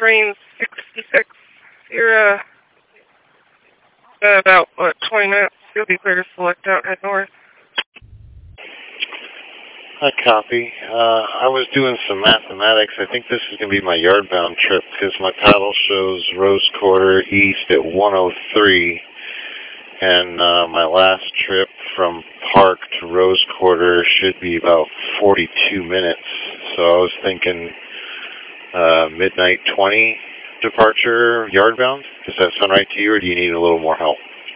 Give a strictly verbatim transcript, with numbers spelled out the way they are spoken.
train sixty-six. You're, uh, uh, about, what, twenty minutes. You'll be clear to select out, head north. I copy. Uh, I was doing some mathematics. I think this is going to be my yard-bound trip because my paddle shows Rose Quarter east at one oh three, and uh, my last trip from Park to Rose Quarter should be about forty-two minutes. So I was thinking uh, midnight twenty departure yard-bound. Does that sound right to you, or do you need a little more help?